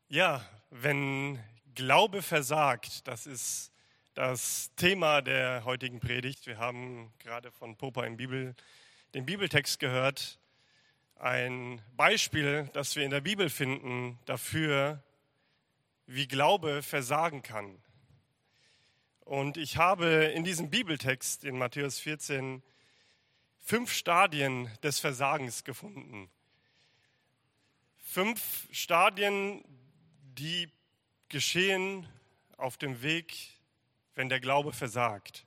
Ja, wenn Glaube versagt, das ist das Thema der heutigen Predigt. Wir haben gerade von Popa den Bibeltext gehört. Ein Beispiel, das wir in der Bibel finden, dafür, wie Glaube versagen kann. Und ich habe in diesem Bibeltext in Matthäus 14 5 Stadien des Versagens gefunden. 5 Stadien, die geschehen auf dem Weg, wenn der Glaube versagt.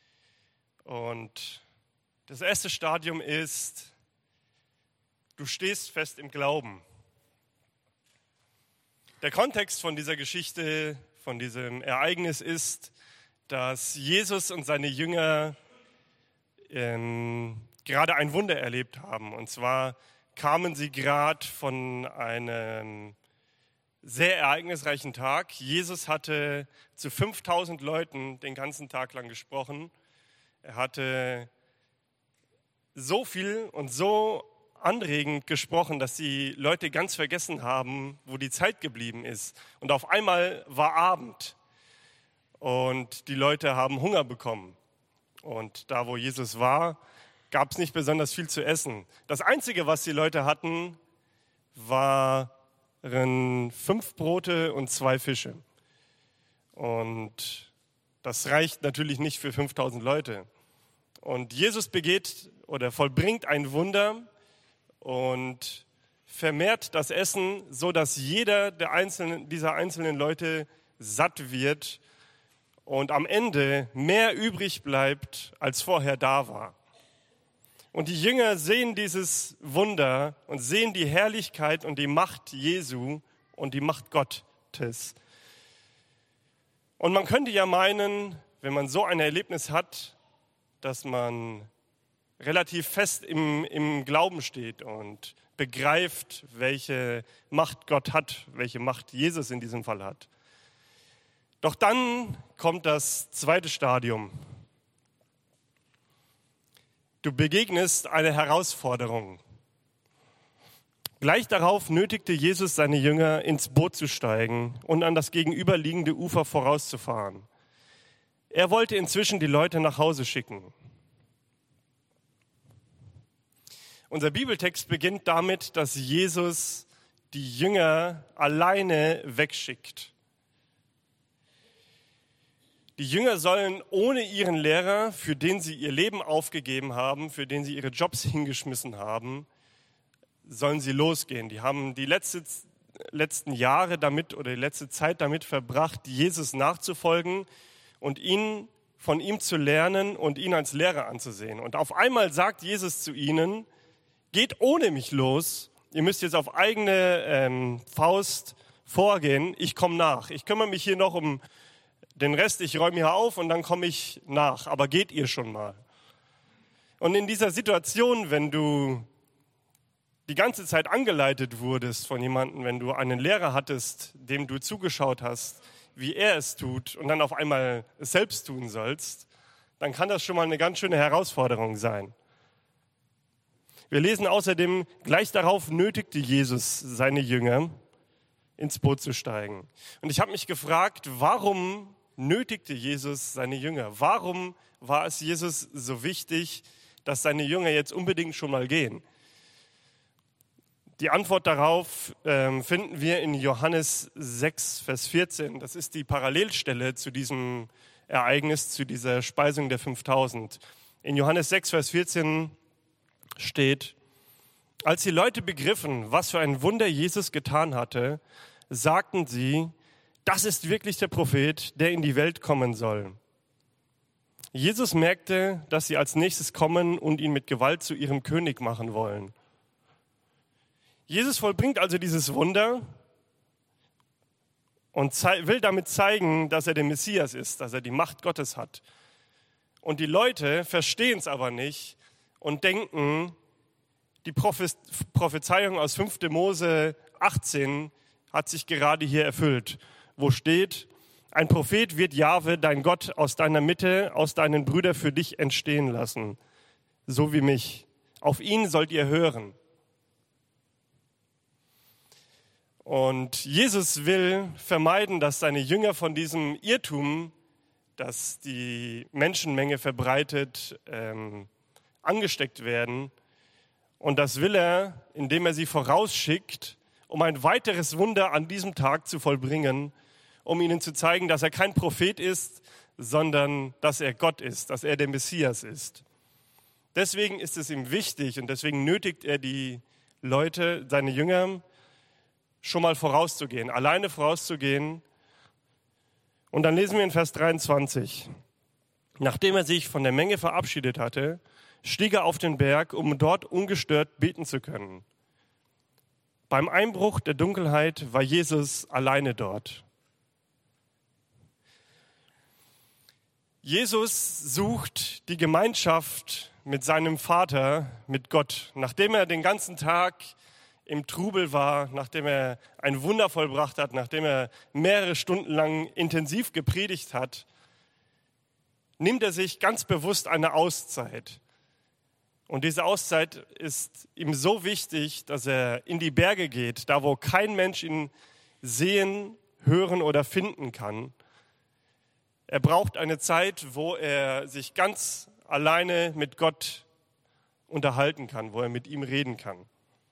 Und das erste Stadium ist, du stehst fest im Glauben. Der Kontext von dieser Geschichte, von diesem Ereignis ist, dass Jesus und seine Jünger gerade ein Wunder erlebt haben. Und zwar kamen sie gerade von einem sehr ereignisreichen Tag. Jesus hatte zu 5000 Leuten den ganzen Tag lang gesprochen. Er hatte so viel und so anregend gesprochen, dass die Leute ganz vergessen haben, wo die Zeit geblieben ist. Und auf einmal war Abend und die Leute haben Hunger bekommen. Und da, wo Jesus war, gab es nicht besonders viel zu essen. Das Einzige, was die Leute hatten, waren 5 Brote und 2 Fische. Und das reicht natürlich nicht für 5000 Leute. Und Jesus vollbringt ein Wunder und vermehrt das Essen, so dass jeder dieser einzelnen Leute satt wird und am Ende mehr übrig bleibt, als vorher da war. Und die Jünger sehen dieses Wunder und sehen die Herrlichkeit und die Macht Jesu und die Macht Gottes. Und man könnte ja meinen, wenn man so ein Erlebnis hat, dass man relativ fest im Glauben steht und begreift, welche Macht Gott hat, welche Macht Jesus in diesem Fall hat. Doch dann kommt das zweite Stadium. Du begegnest einer Herausforderung. Gleich darauf nötigte Jesus seine Jünger, ins Boot zu steigen und an das gegenüberliegende Ufer vorauszufahren. Er wollte inzwischen die Leute nach Hause schicken. Unser Bibeltext beginnt damit, dass Jesus die Jünger alleine wegschickt. Die Jünger sollen ohne ihren Lehrer, für den sie ihr Leben aufgegeben haben, für den sie ihre Jobs hingeschmissen haben, sollen sie losgehen. Die haben die letzten Jahre die letzte Zeit damit verbracht, Jesus nachzufolgen und von ihm zu lernen und ihn als Lehrer anzusehen. Und auf einmal sagt Jesus zu ihnen: Geht ohne mich los, ihr müsst jetzt auf eigene Faust vorgehen, ich komme nach. Ich kümmere mich hier noch um den Rest, ich räume hier auf und dann komme ich nach, aber geht ihr schon mal. Und in dieser Situation, wenn du die ganze Zeit angeleitet wurdest von jemandem, wenn du einen Lehrer hattest, dem du zugeschaut hast, wie er es tut und dann auf einmal es selbst tun sollst, dann kann das schon mal eine ganz schöne Herausforderung sein. Wir lesen außerdem, gleich darauf nötigte Jesus seine Jünger, ins Boot zu steigen. Und ich habe mich gefragt, warum nötigte Jesus seine Jünger? Warum war es Jesus so wichtig, dass seine Jünger jetzt unbedingt schon mal gehen? Die Antwort darauf finden wir in Johannes 6, Vers 14. Das ist die Parallelstelle zu diesem Ereignis, zu dieser Speisung der 5000. In Johannes 6, Vers 14 steht: Als die Leute begriffen, was für ein Wunder Jesus getan hatte, sagten sie: Das ist wirklich der Prophet, der in die Welt kommen soll. Jesus merkte, dass sie als nächstes kommen und ihn mit Gewalt zu ihrem König machen wollen. Jesus vollbringt also dieses Wunder und will damit zeigen, dass er der Messias ist, dass er die Macht Gottes hat. Und die Leute verstehen es aber nicht und denken, die Prophezeiung aus 5. Mose 18 hat sich gerade hier erfüllt, wo steht: Ein Prophet wird Jahwe, dein Gott, aus deiner Mitte, aus deinen Brüdern für dich entstehen lassen, so wie mich. Auf ihn sollt ihr hören. Und Jesus will vermeiden, dass seine Jünger von diesem Irrtum, das die Menschenmenge verbreitet, angesteckt werden. Und das will er, indem er sie vorausschickt, um ein weiteres Wunder an diesem Tag zu vollbringen, um ihnen zu zeigen, dass er kein Prophet ist, sondern dass er Gott ist, dass er der Messias ist. Deswegen ist es ihm wichtig und deswegen nötigt er die Leute, seine Jünger, schon mal vorauszugehen, alleine vorauszugehen. Und dann lesen wir in Vers 23. Nachdem er sich von der Menge verabschiedet hatte, stieg er auf den Berg, um dort ungestört beten zu können. Beim Einbruch der Dunkelheit war Jesus alleine dort. Jesus sucht die Gemeinschaft mit seinem Vater, mit Gott. Nachdem er den ganzen Tag im Trubel war, nachdem er ein Wunder vollbracht hat, nachdem er mehrere Stunden lang intensiv gepredigt hat, nimmt er sich ganz bewusst eine Auszeit. Und diese Auszeit ist ihm so wichtig, dass er in die Berge geht, da wo kein Mensch ihn sehen, hören oder finden kann. Er braucht eine Zeit, wo er sich ganz alleine mit Gott unterhalten kann, wo er mit ihm reden kann.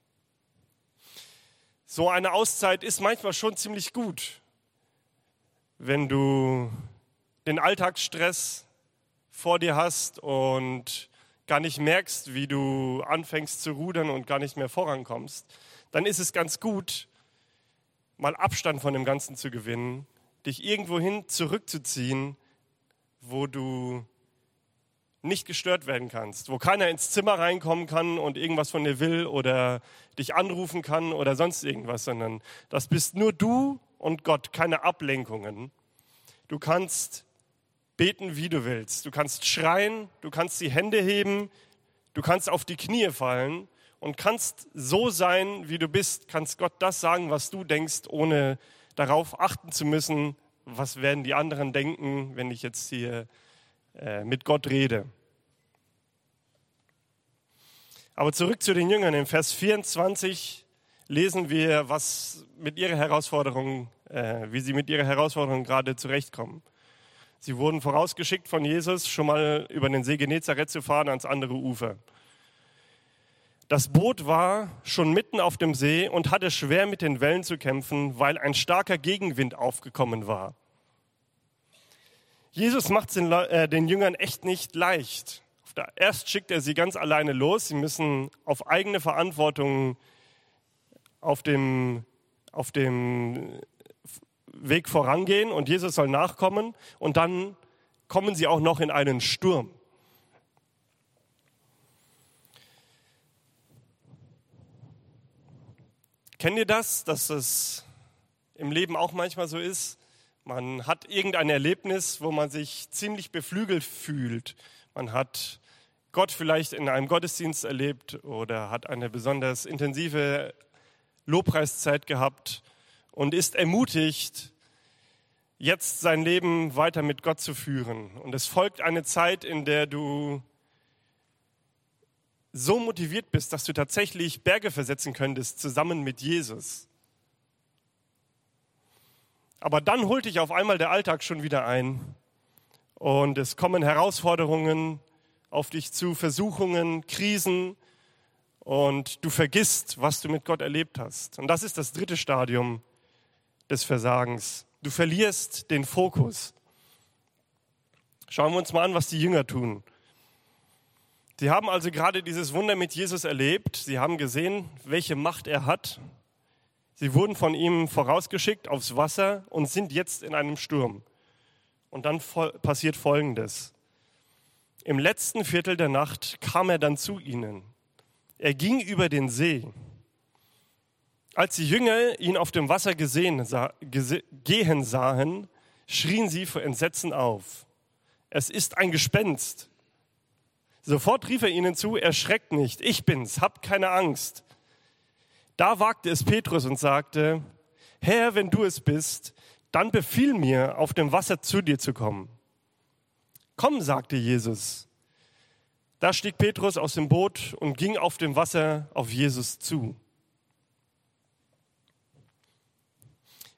So eine Auszeit ist manchmal schon ziemlich gut, wenn du den Alltagsstress vor dir hast und gar nicht merkst, wie du anfängst zu rudern und gar nicht mehr vorankommst. Dann ist es ganz gut, mal Abstand von dem Ganzen zu gewinnen, dich irgendwohin zurückzuziehen, wo du nicht gestört werden kannst, wo keiner ins Zimmer reinkommen kann und irgendwas von dir will oder dich anrufen kann oder sonst irgendwas, sondern das bist nur du und Gott, keine Ablenkungen. Du kannst beten, wie du willst. Du kannst schreien, du kannst die Hände heben, du kannst auf die Knie fallen und kannst so sein, wie du bist, kannst Gott das sagen, was du denkst, ohne darauf achten zu müssen, was werden die anderen denken, wenn ich jetzt hier mit Gott rede. Aber zurück zu den Jüngern. In Vers 24 lesen wir, was mit ihrer Herausforderung, wie sie mit ihrer Herausforderung gerade zurechtkommen. Sie wurden vorausgeschickt von Jesus, schon mal über den See Genezareth zu fahren ans andere Ufer. Das Boot war schon mitten auf dem See und hatte schwer mit den Wellen zu kämpfen, weil ein starker Gegenwind aufgekommen war. Jesus macht es den Jüngern echt nicht leicht. Erst schickt er sie ganz alleine los. Sie müssen auf eigene Verantwortung auf dem Weg vorangehen und Jesus soll nachkommen. Und dann kommen sie auch noch in einen Sturm. Kennt ihr das, dass es im Leben auch manchmal so ist? Man hat irgendein Erlebnis, wo man sich ziemlich beflügelt fühlt. Man hat Gott vielleicht in einem Gottesdienst erlebt oder hat eine besonders intensive Lobpreiszeit gehabt und ist ermutigt, jetzt sein Leben weiter mit Gott zu führen. Und es folgt eine Zeit, in der du so motiviert bist, dass du tatsächlich Berge versetzen könntest, zusammen mit Jesus. Aber dann holt dich auf einmal der Alltag schon wieder ein und es kommen Herausforderungen auf dich zu, Versuchungen, Krisen und du vergisst, was du mit Gott erlebt hast. Und das ist das dritte Stadium des Versagens. Du verlierst den Fokus. Schauen wir uns mal an, was die Jünger tun. Sie haben also gerade dieses Wunder mit Jesus erlebt. Sie haben gesehen, welche Macht er hat. Sie wurden von ihm vorausgeschickt aufs Wasser und sind jetzt in einem Sturm. Und dann passiert Folgendes. Im letzten Viertel der Nacht kam er dann zu ihnen. Er ging über den See. Als die Jünger ihn auf dem Wasser gehen sahen, schrien sie vor Entsetzen auf. Es ist ein Gespenst. Sofort rief er ihnen zu, erschreckt nicht, ich bin's, habt keine Angst. Da wagte es Petrus und sagte, Herr, wenn du es bist, dann befiehl mir, auf dem Wasser zu dir zu kommen. Komm, sagte Jesus. Da stieg Petrus aus dem Boot und ging auf dem Wasser auf Jesus zu.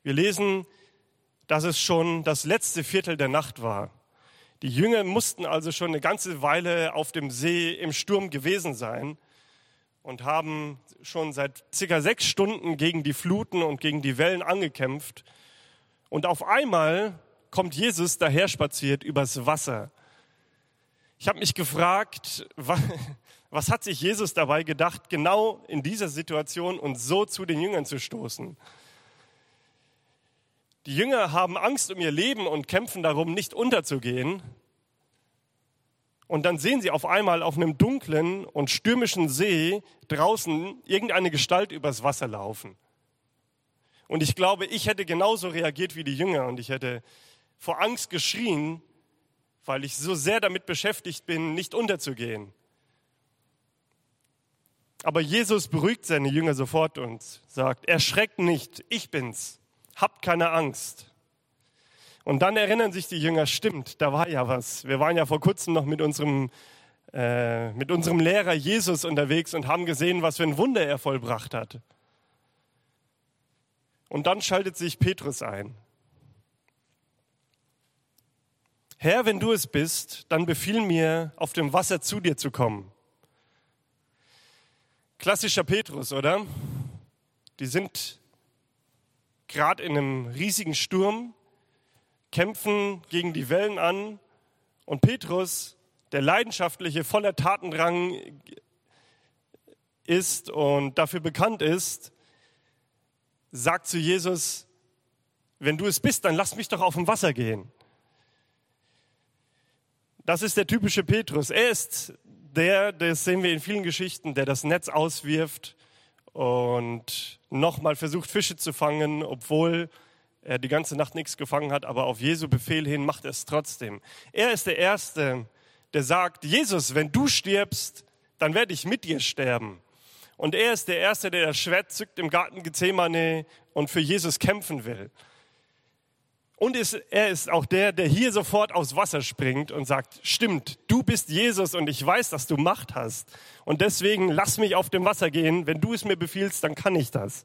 Wir lesen, dass es schon das letzte Viertel der Nacht war. Die Jünger mussten also schon eine ganze Weile auf dem See im Sturm gewesen sein und haben schon seit circa 6 Stunden gegen die Fluten und gegen die Wellen angekämpft. Und auf einmal kommt Jesus daherspaziert übers Wasser. Ich habe mich gefragt, was hat sich Jesus dabei gedacht, genau in dieser Situation und so zu den Jüngern zu stoßen? Die Jünger haben Angst um ihr Leben und kämpfen darum, nicht unterzugehen. Und dann sehen sie auf einmal auf einem dunklen und stürmischen See draußen irgendeine Gestalt übers Wasser laufen. Und ich glaube, ich hätte genauso reagiert wie die Jünger und ich hätte vor Angst geschrien, weil ich so sehr damit beschäftigt bin, nicht unterzugehen. Aber Jesus beruhigt seine Jünger sofort und sagt, erschreckt nicht, ich bin's, habt keine Angst. Und dann erinnern sich die Jünger, stimmt, da war ja was. Wir waren ja vor kurzem noch mit unserem Lehrer Jesus unterwegs und haben gesehen, was für ein Wunder er vollbracht hat. Und dann schaltet sich Petrus ein. Herr, wenn du es bist, dann befiehl mir, auf dem Wasser zu dir zu kommen. Klassischer Petrus, oder? Die sind gerade in einem riesigen Sturm, kämpfen gegen die Wellen an und Petrus, der leidenschaftliche, voller Tatendrang ist und dafür bekannt ist, sagt zu Jesus, wenn du es bist, dann lass mich doch auf dem Wasser gehen. Das ist der typische Petrus. Er ist das sehen wir in vielen Geschichten, der das Netz auswirft und nochmal versucht, Fische zu fangen, obwohl er die ganze Nacht nichts gefangen hat, aber auf Jesu Befehl hin macht er es trotzdem. Er ist der Erste, der sagt, Jesus, wenn du stirbst, dann werde ich mit dir sterben. Und er ist der Erste, der das Schwert zückt im Garten Gethsemane und für Jesus kämpfen will. Und er ist auch der hier sofort aufs Wasser springt und sagt, stimmt, du bist Jesus und ich weiß, dass du Macht hast. Und deswegen lass mich auf dem Wasser gehen. Wenn du es mir befiehlst, dann kann ich das.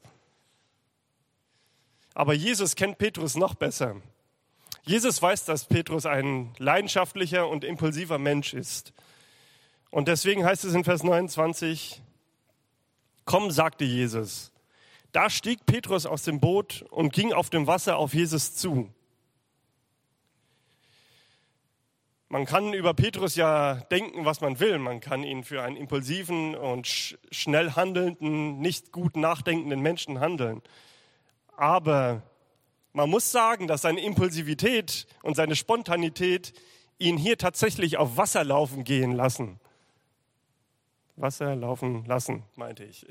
Aber Jesus kennt Petrus noch besser. Jesus weiß, dass Petrus ein leidenschaftlicher und impulsiver Mensch ist. Und deswegen heißt es in Vers 29, komm, sagte Jesus. Da stieg Petrus aus dem Boot und ging auf dem Wasser auf Jesus zu. Man kann über Petrus ja denken, was man will. Man kann ihn für einen impulsiven und schnell handelnden, nicht gut nachdenkenden Menschen handeln. Aber man muss sagen, dass seine Impulsivität und seine Spontanität ihn hier tatsächlich auf Wasser laufen gehen lassen. Wasser laufen lassen, meinte ich.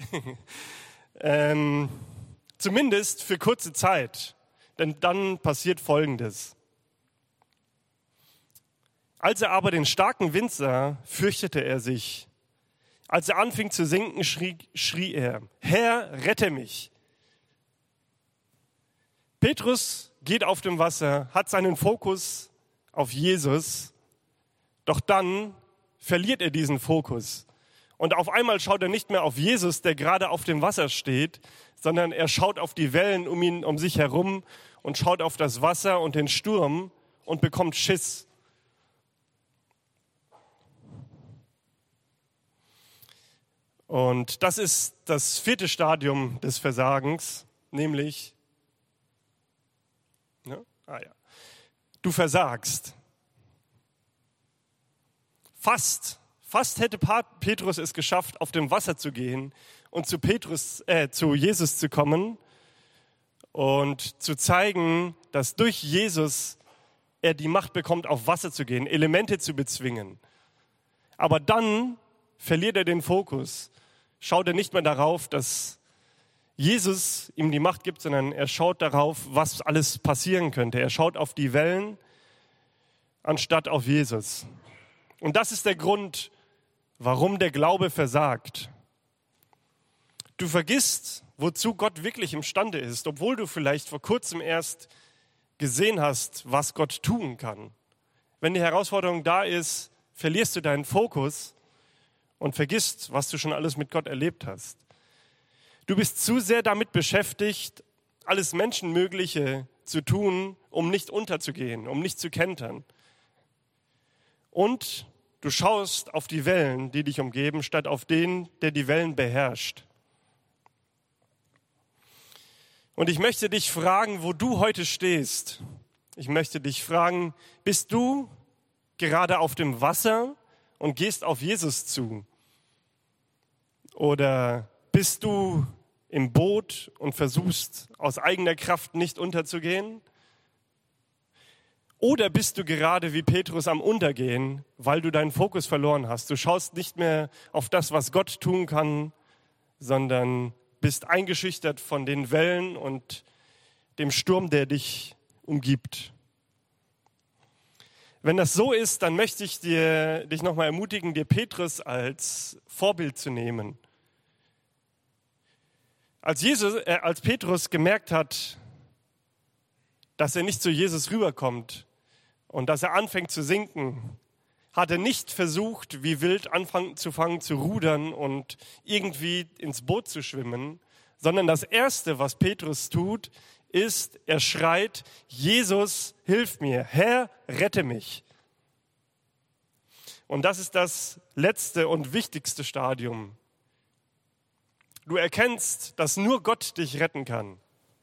Zumindest für kurze Zeit. Denn dann passiert Folgendes. Als er aber den starken Wind sah, fürchtete er sich. Als er anfing zu sinken, schrie er, Herr, rette mich. Petrus geht auf dem Wasser, hat seinen Fokus auf Jesus, doch dann verliert er diesen Fokus. Und auf einmal schaut er nicht mehr auf Jesus, der gerade auf dem Wasser steht, sondern er schaut auf die Wellen um sich herum und schaut auf das Wasser und den Sturm und bekommt Schiss. Und das ist das 4. Stadium des Versagens, nämlich, du versagst. Fast hätte Petrus es geschafft, auf dem Wasser zu gehen und zu Jesus zu kommen und zu zeigen, dass durch Jesus er die Macht bekommt, auf Wasser zu gehen, Elemente zu bezwingen. Aber dann verliert er den Fokus, schaut er nicht mehr darauf, dass Jesus ihm die Macht gibt, sondern er schaut darauf, was alles passieren könnte. Er schaut auf die Wellen, anstatt auf Jesus. Und das ist der Grund, warum der Glaube versagt. Du vergisst, wozu Gott wirklich imstande ist, obwohl du vielleicht vor kurzem erst gesehen hast, was Gott tun kann. Wenn die Herausforderung da ist, verlierst du deinen Fokus und vergisst, was du schon alles mit Gott erlebt hast. Du bist zu sehr damit beschäftigt, alles Menschenmögliche zu tun, um nicht unterzugehen, um nicht zu kentern. Und du schaust auf die Wellen, die dich umgeben, statt auf den, der die Wellen beherrscht. Und ich möchte dich fragen, wo du heute stehst. Ich möchte dich fragen, bist du gerade auf dem Wasser und gehst auf Jesus zu? Oder bist du im Boot und versuchst aus eigener Kraft nicht unterzugehen? Oder bist du gerade wie Petrus am Untergehen, weil du deinen Fokus verloren hast? Du schaust nicht mehr auf das, was Gott tun kann, sondern bist eingeschüchtert von den Wellen und dem Sturm, der dich umgibt. Wenn das so ist, dann möchte ich dich nochmal ermutigen, dir Petrus als Vorbild zu nehmen. Als Petrus gemerkt hat, dass er nicht zu Jesus rüberkommt und dass er anfängt zu sinken, hat er nicht versucht, wie wild anfangen zu rudern und irgendwie ins Boot zu schwimmen, sondern das Erste, was Petrus tut, ist, er schreit, Jesus, hilf mir, Herr, rette mich. Und das ist das letzte und wichtigste Stadium. Du erkennst, dass nur Gott dich retten kann.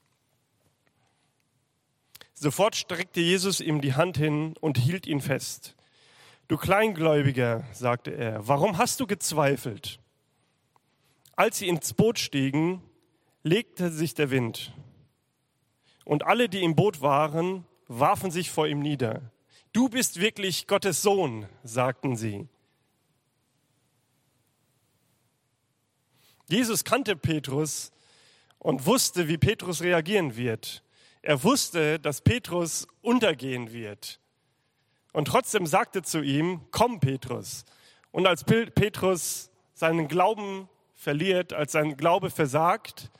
Sofort streckte Jesus ihm die Hand hin und hielt ihn fest. Du Kleingläubiger, sagte er, warum hast du gezweifelt? Als sie ins Boot stiegen, legte sich der Wind. Und alle, die im Boot waren, warfen sich vor ihm nieder. Du bist wirklich Gottes Sohn, sagten sie. Jesus kannte Petrus und wusste, wie Petrus reagieren wird. Er wusste, dass Petrus untergehen wird. Und trotzdem sagte zu ihm, komm Petrus. Und als Petrus seinen Glauben verliert, als sein Glaube versagt,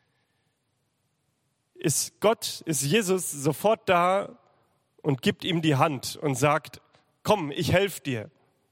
ist Jesus sofort da und gibt ihm die Hand und sagt, komm, ich helfe dir.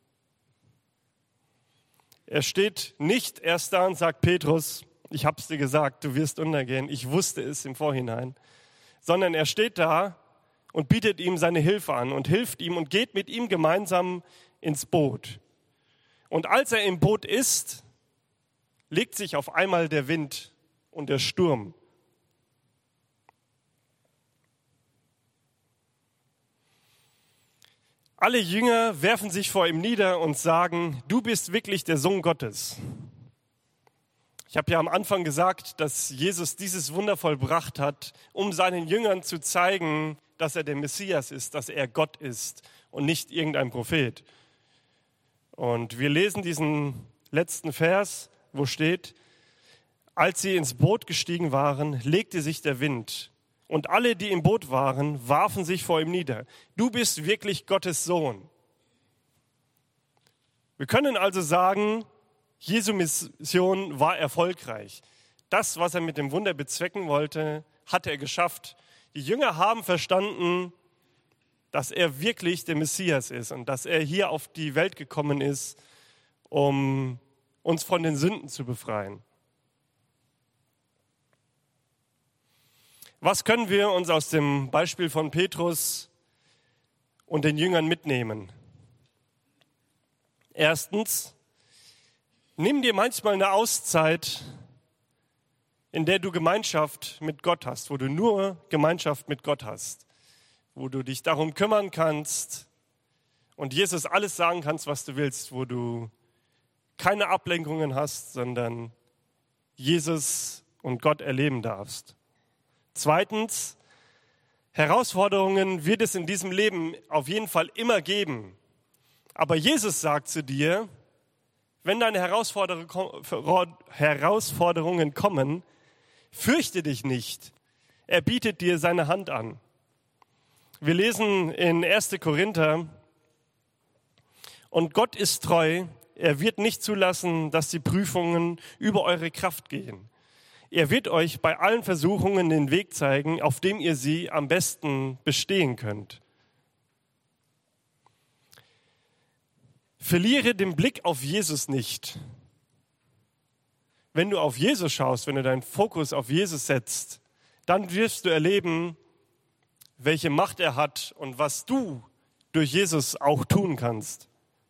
Er steht nicht erst da und sagt, Petrus, ich hab's dir gesagt, du wirst untergehen. Ich wusste es im Vorhinein. Sondern er steht da und bietet ihm seine Hilfe an und hilft ihm und geht mit ihm gemeinsam ins Boot. Und als er im Boot ist, legt sich auf einmal der Wind und der Sturm. Alle Jünger werfen sich vor ihm nieder und sagen, du bist wirklich der Sohn Gottes. Ich habe ja am Anfang gesagt, dass Jesus dieses Wunder vollbracht hat, um seinen Jüngern zu zeigen, dass er der Messias ist, dass er Gott ist und nicht irgendein Prophet. Und wir lesen diesen letzten Vers, wo steht, als sie ins Boot gestiegen waren, legte sich der Wind. Und alle, die im Boot waren, warfen sich vor ihm nieder. Du bist wirklich Gottes Sohn. Wir können also sagen, Jesu Mission war erfolgreich. Das, was er mit dem Wunder bezwecken wollte, hat er geschafft. Die Jünger haben verstanden, dass er wirklich der Messias ist und dass er hier auf die Welt gekommen ist, um uns von den Sünden zu befreien. Was können wir uns aus dem Beispiel von Petrus und den Jüngern mitnehmen? Erstens, nimm dir manchmal eine Auszeit, in der du Gemeinschaft mit Gott hast, wo du nur Gemeinschaft mit Gott hast, wo du dich darum kümmern kannst und Jesus alles sagen kannst, was du willst, wo du keine Ablenkungen hast, sondern Jesus und Gott erleben darfst. Zweitens, Herausforderungen wird es in diesem Leben auf jeden Fall immer geben. Aber Jesus sagt zu dir, wenn deine Herausforderungen kommen, fürchte dich nicht. Er bietet dir seine Hand an. Wir lesen in 1. Korinther, und Gott ist treu, er wird nicht zulassen, dass die Prüfungen über eure Kraft gehen. Er wird euch bei allen Versuchungen den Weg zeigen, auf dem ihr sie am besten bestehen könnt. Verliere den Blick auf Jesus nicht. Wenn du auf Jesus schaust, wenn du deinen Fokus auf Jesus setzt, dann wirst du erleben, welche Macht er hat und was du durch Jesus auch tun kannst.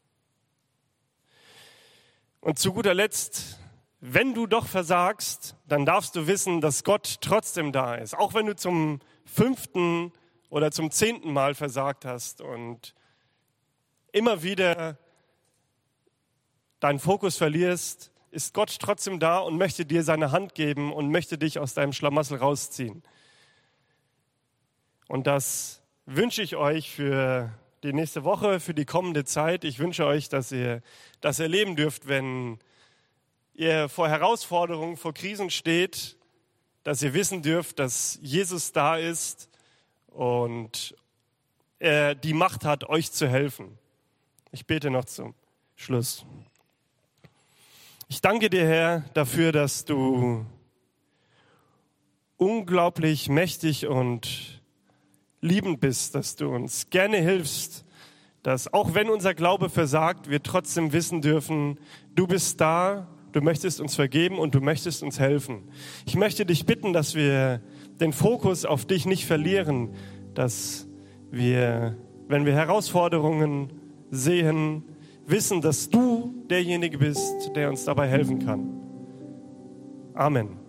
Und zu guter Letzt, wenn du doch versagst, dann darfst du wissen, dass Gott trotzdem da ist. Auch wenn du zum 5. oder zum 10. Mal versagt hast und immer wieder deinen Fokus verlierst, ist Gott trotzdem da und möchte dir seine Hand geben und möchte dich aus deinem Schlamassel rausziehen. Und das wünsche ich euch für die nächste Woche, für die kommende Zeit. Ich wünsche euch, dass ihr das erleben dürft, wenn ihr vor Herausforderungen, vor Krisen steht, dass ihr wissen dürft, dass Jesus da ist und er die Macht hat, euch zu helfen. Ich bete noch zum Schluss. Ich danke dir, Herr, dafür, dass du unglaublich mächtig und liebend bist, dass du uns gerne hilfst, dass auch wenn unser Glaube versagt, wir trotzdem wissen dürfen, du bist da, du möchtest uns vergeben und du möchtest uns helfen. Ich möchte dich bitten, dass wir den Fokus auf dich nicht verlieren, dass wir, wenn wir Herausforderungen sehen, wissen, dass du derjenige bist, der uns dabei helfen kann. Amen.